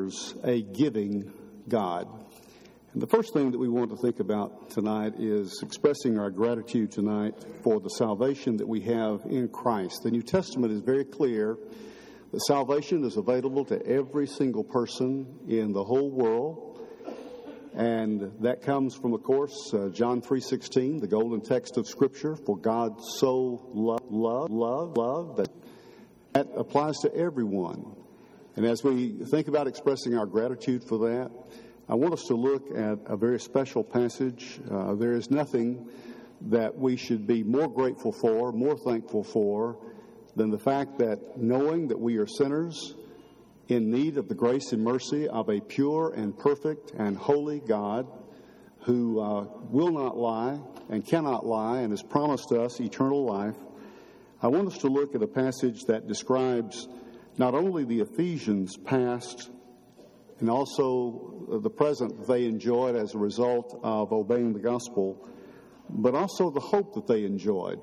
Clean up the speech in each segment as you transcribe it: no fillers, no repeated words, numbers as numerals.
serves a giving God. And the first thing that we want to think about tonight is expressing our gratitude tonight for the salvation that we have in Christ. The New Testament is very clear that salvation is available to every single person in the whole world. And that comes from, of course, John 3:16, the golden text of Scripture. For God so loved that applies to everyone. And as we think about expressing our gratitude for that, I want us to look at a very special passage. There is nothing that we should be more grateful for, more thankful for, than the fact that knowing that we are sinners in need of the grace and mercy of a pure and perfect and holy God who will not lie and cannot lie and has promised us eternal life. I want us to look at a passage that describes not only the Ephesians past and also the present that they enjoyed as a result of obeying the gospel, but also the hope that they enjoyed.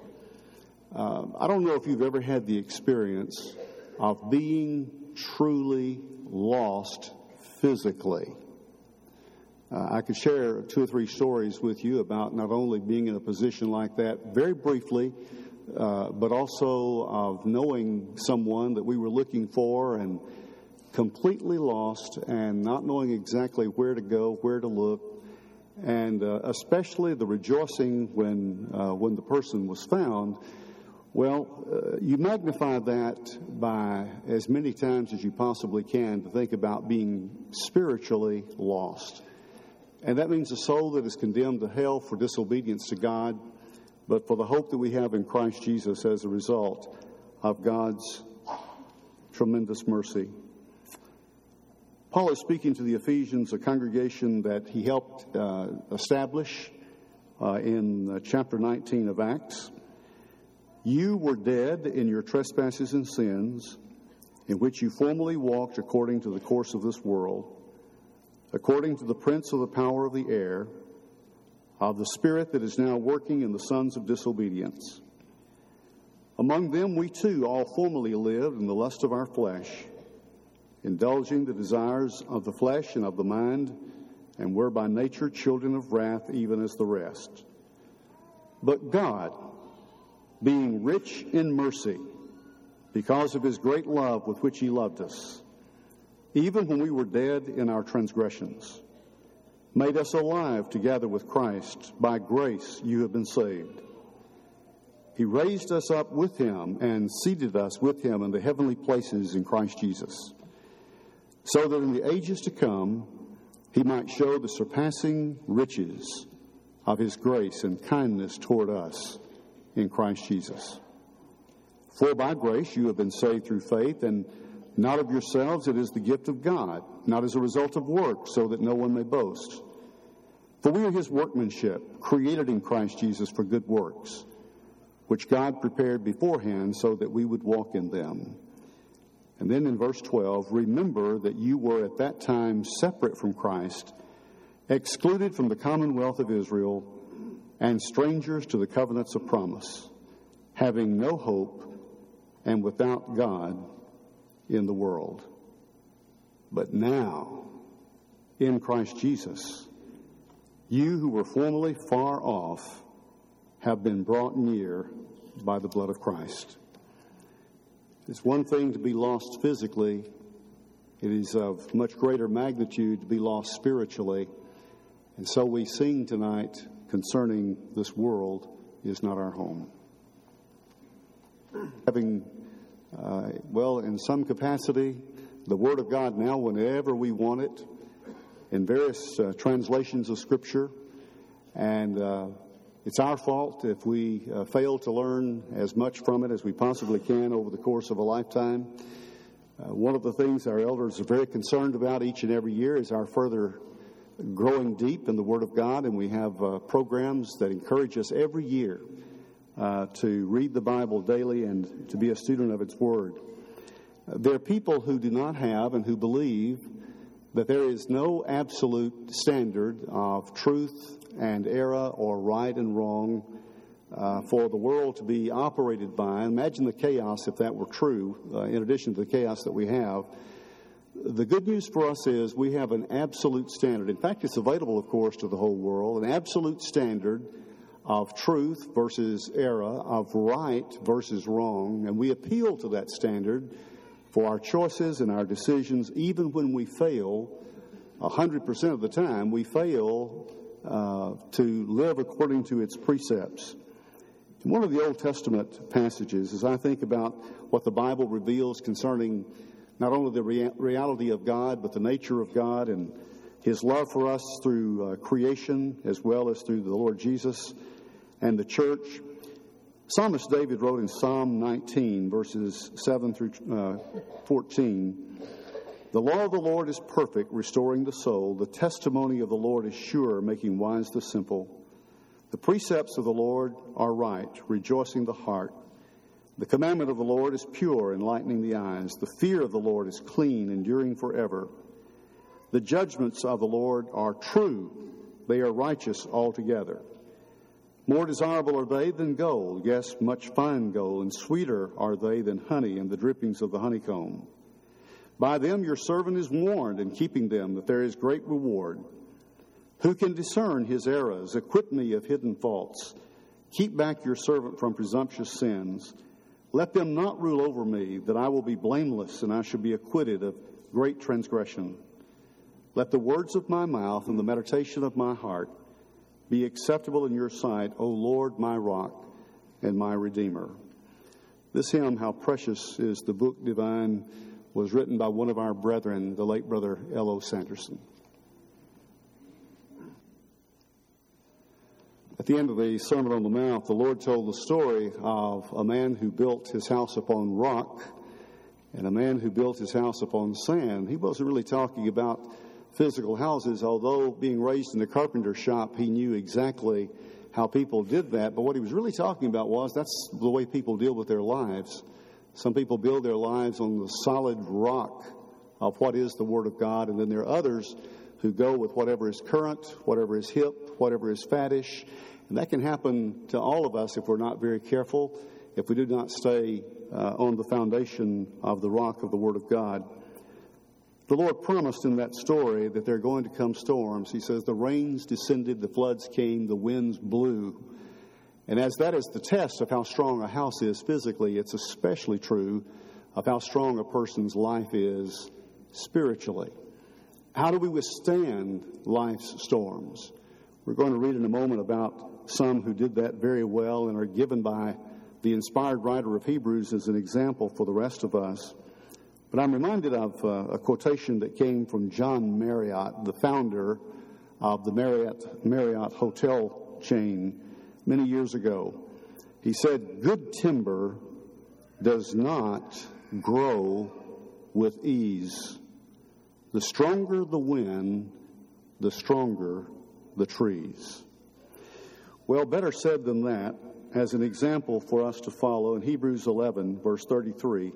I don't know if you've ever had the experience of being truly lost physically. I could share 2 or 3 stories with you about not only being in a position like that very briefly, but also of knowing someone that we were looking for and completely lost and not knowing exactly where to go, where to look, and especially the rejoicing when the person was found. Well, you magnify that by as many times as you possibly can to think about being spiritually lost. And that means a soul that is condemned to hell for disobedience to God, but for the hope that we have in Christ Jesus as a result of God's tremendous mercy. Paul is speaking to the Ephesians, a congregation that he helped establish in chapter 19 of Acts. You were dead in your trespasses and sins, in which you formerly walked according to the course of this world, according to the prince of the power of the air, of the spirit that is now working in the sons of disobedience. Among them we too all formerly lived in the lust of our flesh, indulging the desires of the flesh and of the mind, and were by nature children of wrath, even as the rest. But God, being rich in mercy, because of his great love with which he loved us, even when we were dead in our transgressions, made us alive together with Christ. By grace you have been saved. He raised us up with him and seated us with him in the heavenly places in Christ Jesus, so that in the ages to come he might show the surpassing riches of his grace and kindness toward us in Christ Jesus. For by grace you have been saved through faith, and not of yourselves, it is the gift of God, not as a result of works, so that no one may boast. For we are his workmanship, created in Christ Jesus for good works, which God prepared beforehand so that we would walk in them. And then in verse 12, remember that you were at that time separate from Christ, excluded from the commonwealth of Israel, and strangers to the covenants of promise, having no hope and without God in the world. But now, in Christ Jesus, you who were formerly far off have been brought near by the blood of Christ. It's one thing to be lost physically. It is of much greater magnitude to be lost spiritually. And so we sing tonight concerning this world is not our home. Having, in some capacity, the Word of God now whenever we want it, in various translations of Scripture, and it's our fault if we fail to learn as much from it as we possibly can over the course of a lifetime. One of the things our elders are very concerned about each and every year is our further growing deep in the Word of God, and we have programs that encourage us every year to read the Bible daily and to be a student of its Word. There are people who do not have and who believe that there is no absolute standard of truth and error or right and wrong for the world to be operated by. Imagine the chaos if that were true, in addition to the chaos that we have. The good news for us is we have an absolute standard. In fact, it's available, of course, to the whole world, an absolute standard of truth versus error, of right versus wrong, and we appeal to that standard for our choices and our decisions, even when we fail. 100% of the time, we fail to live according to its precepts. In one of the Old Testament passages, as I think about what the Bible reveals concerning not only the reality of God, but the nature of God and His love for us through creation as well as through the Lord Jesus and the church. Psalmist David wrote in Psalm 19, verses 7 through 14, "The law of the Lord is perfect, restoring the soul. The testimony of the Lord is sure, making wise the simple. The precepts of the Lord are right, rejoicing the heart. The commandment of the Lord is pure, enlightening the eyes. The fear of the Lord is clean, enduring forever. The judgments of the Lord are true. They are righteous altogether. More desirable are they than gold, yes, much fine gold, and sweeter are they than honey and the drippings of the honeycomb. By them your servant is warned, in keeping them, that there is great reward. Who can discern his errors? Acquit me of hidden faults. Keep back your servant from presumptuous sins. Let them not rule over me, that I will be blameless, and I shall be acquitted of great transgression. Let the words of my mouth and the meditation of my heart be acceptable in your sight, O Lord, my rock and my redeemer." This hymn, "How Precious is the Book Divine," was written by one of our brethren, the late Brother L.O. Sanderson. At the end of the Sermon on the Mount, the Lord told the story of a man who built his house upon rock and a man who built his house upon sand. He wasn't really talking about physical houses, although being raised in a carpenter shop, he knew exactly how people did that. But what he was really talking about was that's the way people deal with their lives. Some people build their lives on the solid rock of what is the Word of God, and then there are others who go with whatever is current, whatever is hip, whatever is faddish. And that can happen to all of us if we're not very careful, if we do not stay on the foundation of the rock of the Word of God. The Lord promised in that story that there are going to come storms. He says the rains descended, the floods came, the winds blew. And as that is the test of how strong a house is physically, it's especially true of how strong a person's life is spiritually. How do we withstand life's storms? We're going to read in a moment about some who did that very well and are given by the inspired writer of Hebrews as an example for the rest of us. But I'm reminded of a quotation that came from John Marriott, the founder of the Marriott hotel chain many years ago. He said, "Good timber does not grow with ease. The stronger the wind, the stronger the trees." Well, better said than that, as an example for us to follow in Hebrews 11, verse 33.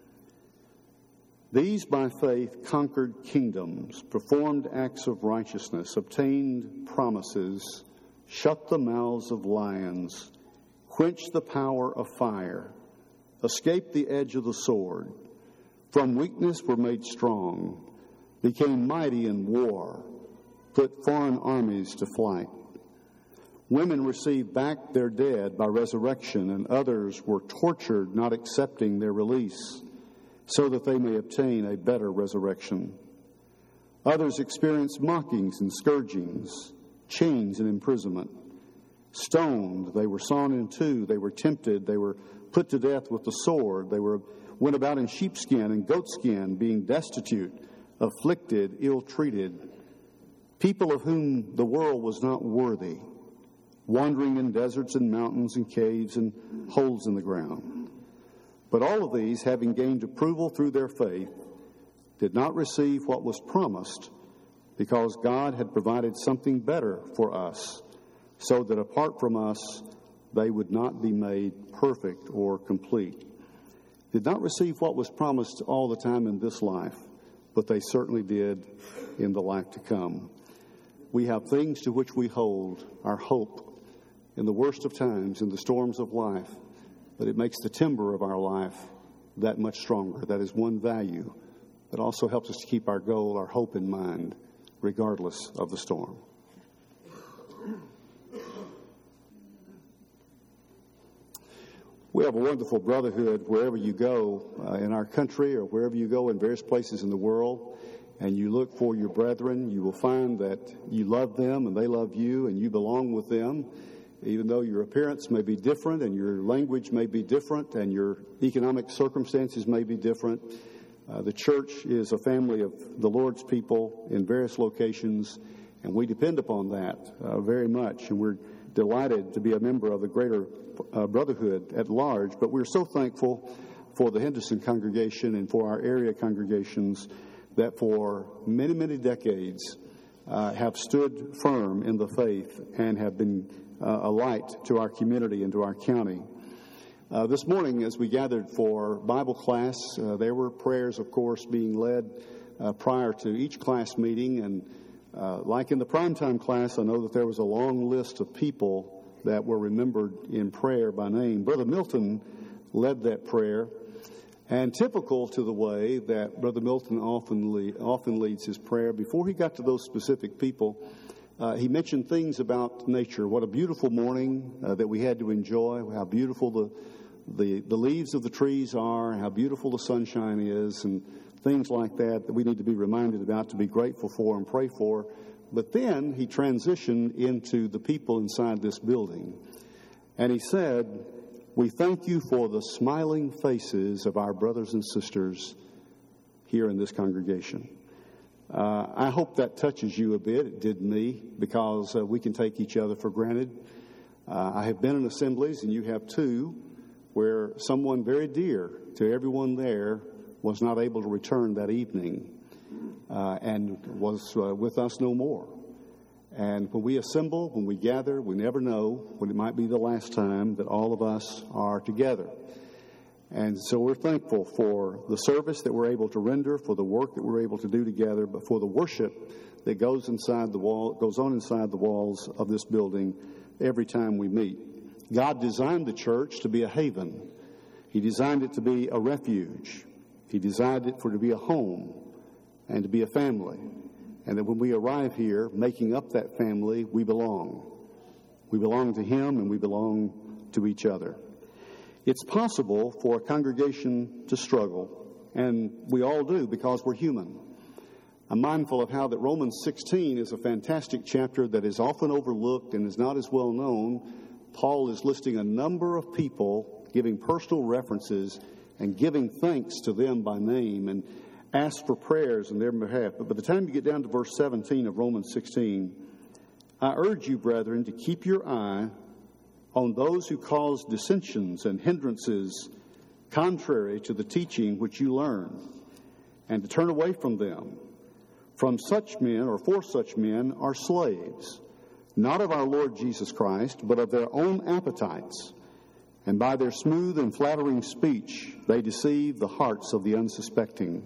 "These by faith conquered kingdoms, performed acts of righteousness, obtained promises, shut the mouths of lions, quenched the power of fire, escaped the edge of the sword, from weakness were made strong, became mighty in war, put foreign armies to flight. Women received back their dead by resurrection, and others were tortured, not accepting their release, so that they may obtain a better resurrection. Others experienced mockings and scourgings, chains and imprisonment. Stoned, they were sawn in two, they were tempted, they were put to death with the sword, they went about in sheepskin and goatskin, being destitute, afflicted, ill-treated, people of whom the world was not worthy, wandering in deserts and mountains and caves and holes in the ground. But all of these, having gained approval through their faith, did not receive what was promised, because God had provided something better for us, so that apart from us, they would not be made perfect or complete." Did not receive what was promised all the time in this life, but they certainly did in the life to come. We have things to which we hold our hope in the worst of times, in the storms of life, but it makes the timber of our life that much stronger. That is one value but also helps us to keep our goal, our hope in mind, regardless of the storm. We have a wonderful brotherhood wherever you go in our country or wherever you go in various places in the world, and you look for your brethren. You will find that you love them and they love you and you belong with them, even though your appearance may be different and your language may be different and your economic circumstances may be different. The church is a family of the Lord's people in various locations, and we depend upon that very much, and we're delighted to be a member of the greater brotherhood at large. But we're so thankful for the Henderson congregation and for our area congregations that for many, many decades have stood firm in the faith and have been a light to our community and to our county. This morning, as we gathered for Bible class, there were prayers, of course, being led prior to each class meeting. And like in the primetime class, I know that there was a long list of people that were remembered in prayer by name. Brother Milton led that prayer. And typical to the way that Brother Milton often leads his prayer, before he got to those specific people, he mentioned things about nature. What a beautiful morning that we had to enjoy, how beautiful the leaves of the trees are, how beautiful the sunshine is, and things like that we need to be reminded about, to be grateful for and pray for. But then he transitioned into the people inside this building. And he said, "We thank you for the smiling faces of our brothers and sisters here in this congregation." I hope that touches you a bit. It did me, because we can take each other for granted. I have been in assemblies, and you have too, where someone very dear to everyone there was not able to return that evening and was with us no more. And when we assemble, when we gather, we never know when it might be the last time that all of us are together. And so we're thankful for the service that we're able to render, for the work that we're able to do together, but for the worship that goes on inside the walls of this building every time we meet. God designed the church to be a haven. He designed it to be a refuge. He designed it to be a home and to be a family. And that when we arrive here, making up that family, we belong. We belong to Him and we belong to each other. It's possible for a congregation to struggle, and we all do because we're human. I'm mindful of how that Romans 16 is a fantastic chapter that is often overlooked and is not as well known. Paul is listing a number of people, giving personal references and giving thanks to them by name, and ask for prayers on their behalf. But by the time you get down to verse 17 of Romans 16, "I urge you, brethren, to keep your eye on those who cause dissensions and hindrances contrary to the teaching which you learn, and to turn away from them. From such men, or for such men, are slaves, not of our Lord Jesus Christ, but of their own appetites. And by their smooth and flattering speech, they deceive the hearts of the unsuspecting.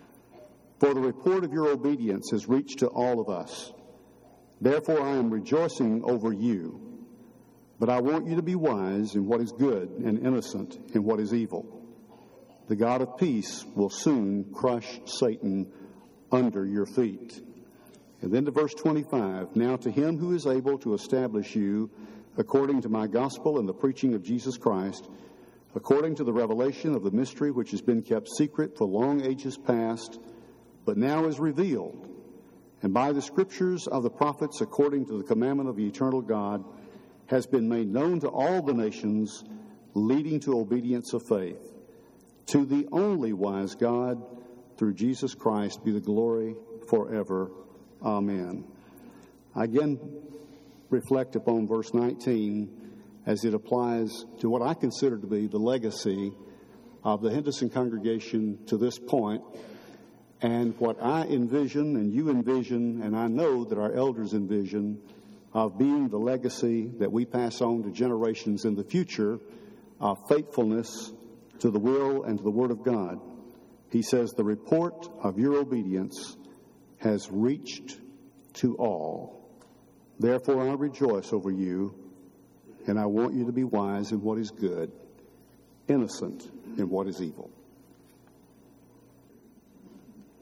For the report of your obedience has reached to all of us. Therefore I am rejoicing over you. But I want you to be wise in what is good and innocent in what is evil. The God of peace will soon crush Satan under your feet." And then to verse 25, "Now to him who is able to establish you according to my gospel and the preaching of Jesus Christ, according to the revelation of the mystery which has been kept secret for long ages past, but now is revealed, and by the scriptures of the prophets according to the commandment of the eternal God, has been made known to all the nations, leading to obedience of faith. To the only wise God, through Jesus Christ, be the glory forever. Amen." I again reflect upon verse 19 as it applies to what I consider to be the legacy of the Henderson congregation to this point, and what I envision and you envision, and I know that our elders envision, of being the legacy that we pass on to generations in the future of faithfulness to the will and to the Word of God. He says, "The report of your obedience has reached to all. Therefore I rejoice over you, and I want you to be wise in what is good, innocent in what is evil."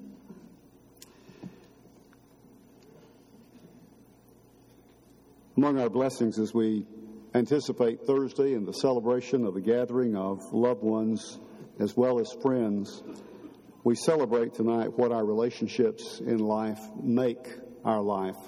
Among our blessings as we anticipate Thursday and the celebration of the gathering of loved ones as well as friends, we celebrate tonight what our relationships in life make our life.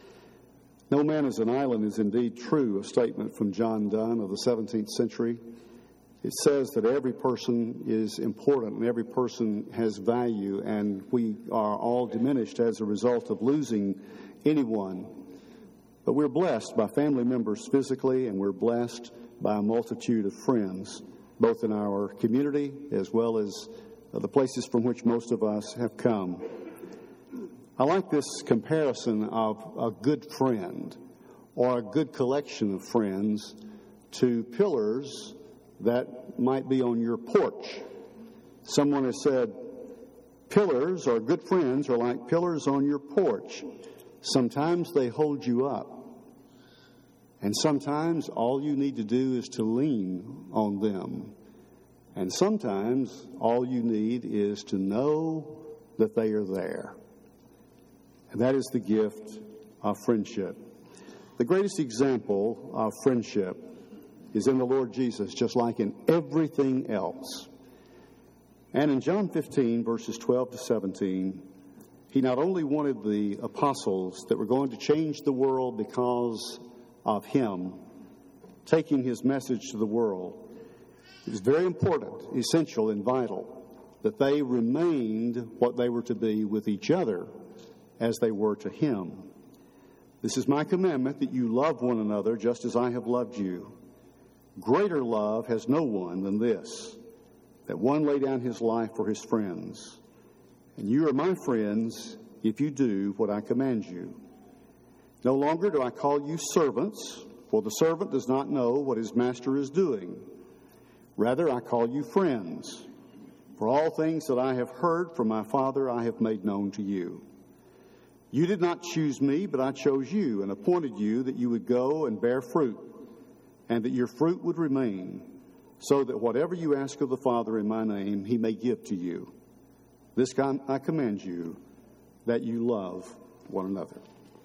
No man is an island is indeed true, a statement from John Donne of the 17th century. It says that every person is important and every person has value, and we are all diminished as a result of losing anyone. But we're blessed by family members physically, and we're blessed by a multitude of friends, both in our community as well as the places from which most of us have come. I like this comparison of a good friend or a good collection of friends to pillars that might be on your porch. Someone has said, pillars or good friends are like pillars on your porch. Sometimes they hold you up. And sometimes all you need to do is to lean on them. And sometimes all you need is to know that they are there. And that is the gift of friendship. The greatest example of friendship is in the Lord Jesus, just like in everything else. And in John 15, verses 12 to 17, he not only wanted the apostles that were going to change the world because of him taking his message to the world. It was very important, essential, and vital that they remained what they were to be with each other as they were to him. This is my commandment, that you love one another just as I have loved you. Greater love has no one than this, that one lay down his life for his friends. And you are my friends if you do what I command you. No longer do I call you servants, for the servant does not know what his master is doing. Rather, I call you friends, for all things that I have heard from my Father I have made known to you. You did not choose me, but I chose you and appointed you that you would go and bear fruit, and that your fruit would remain, so that whatever you ask of the Father in my name, he may give to you. This I command you, that you love one another.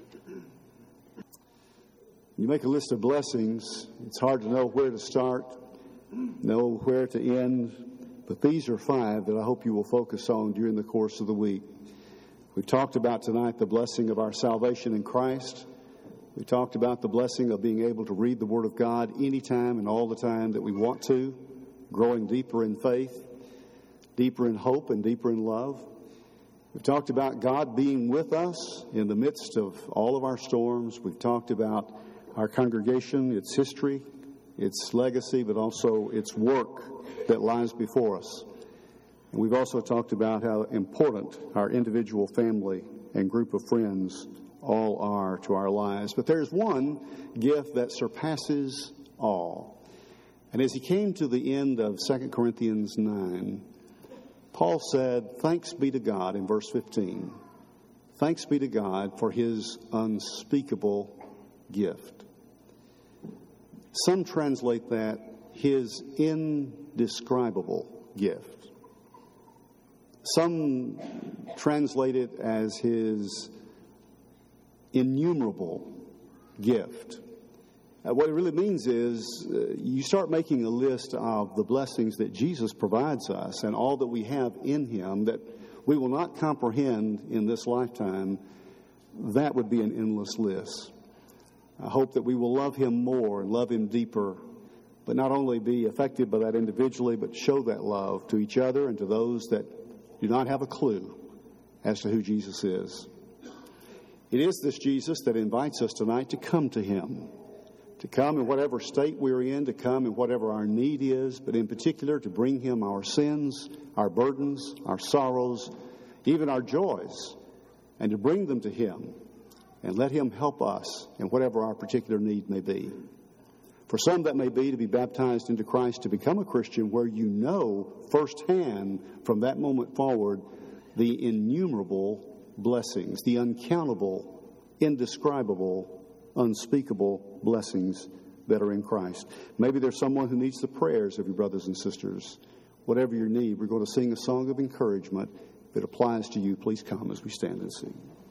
You make a list of blessings, it's hard to know where to start, know where to end, but these are 5 that I hope you will focus on during the course of the week. We've talked about tonight the blessing of our salvation in Christ. We talked about the blessing of being able to read the Word of God anytime and all the time that we want to, growing deeper in faith, deeper in hope, and deeper in love. We've talked about God being with us in the midst of all of our storms. We've talked about our congregation, its history, its legacy, but also its work that lies before us. And we've also talked about how important our individual family and group of friends all are to our lives. But there's one gift that surpasses all. And as he came to the end of 2 Corinthians 9, Paul said, thanks be to God, in verse 15. Thanks be to God for his unspeakable gift. Some translate that his indescribable gift. Some translate it as his innumerable gift. What it really means is you start making a list of the blessings that Jesus provides us and all that we have in him that we will not comprehend in this lifetime. That would be an endless list. I hope that we will love him more and love him deeper, but not only be affected by that individually, but show that love to each other and to those that do not have a clue as to who Jesus is. It is this Jesus that invites us tonight to come to him, to come in whatever state we're in, to come in whatever our need is, but in particular to bring him our sins, our burdens, our sorrows, even our joys, and to bring them to him and let him help us in whatever our particular need may be. For some, that may be to be baptized into Christ, to become a Christian, where you know firsthand from that moment forward the innumerable blessings, the uncountable, indescribable, unspeakable blessings that are in Christ. Maybe there's someone who needs the prayers of your brothers and sisters. Whatever your need, we're going to sing a song of encouragement that applies to you. Please come as we stand and sing.